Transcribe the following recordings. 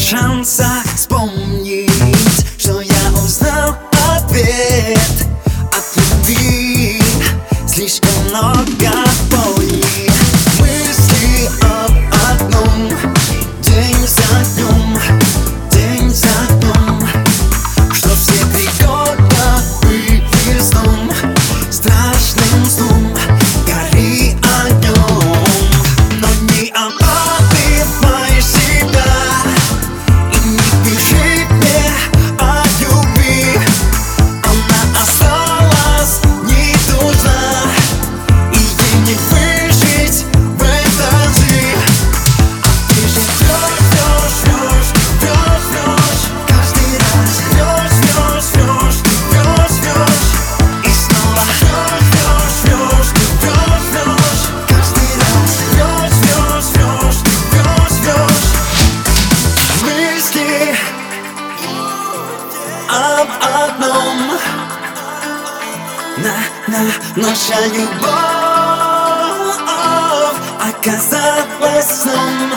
шанса вспомнить, что я узнал ответ от любви. Слишком много боли, мысли об одном, день за днем, день за днем, что все 3 года были сном, страшным сном, гори огнем. Но не обманывай себя и не пиши мне о любви. Она осталась не нужна, и ей не выжить в этом же. А ты же ждешь, ждешь, ждешь, ждешь, каждый раз ждешь, ждешь, ждешь, ждешь, ждешь, и снова ждешь, ждешь, ждешь, ждешь, каждый раз ждешь, ждешь, ждешь, ждешь, ждешь. Мысли об одном, наша любовь оказалась сном.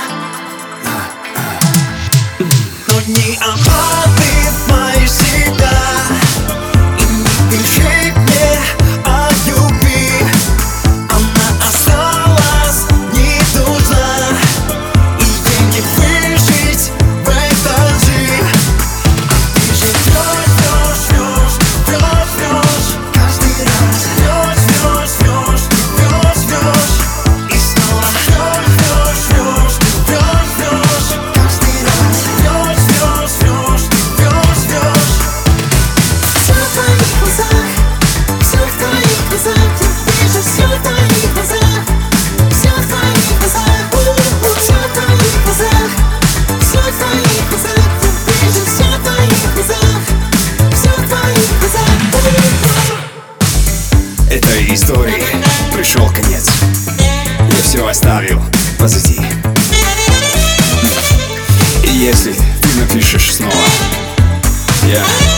Но не обманывай себя и не пиши мне о любви. Она осталась не нужна, и ей не выжить в этом же. А ты же ждешь, ждешь, ждешь, ждешь, каждый раз ждешь, ждешь, ждешь, ждешь, ждешь, и снова ждешь, ждешь, ждешь, ждешь, каждый раз ждешь, ждешь, ждешь, ждешь, ждешь. Все в твоих глазах, все в твоих глазах, я вижу все в твоих глазах, все в твоих глазах, все в твоих глазах, все в твоих глазах, я вижу все в твоих глазах, все в твоих глазах. Этой истории пришел конец. Я все оставил позади. И если ты напишешь снова, я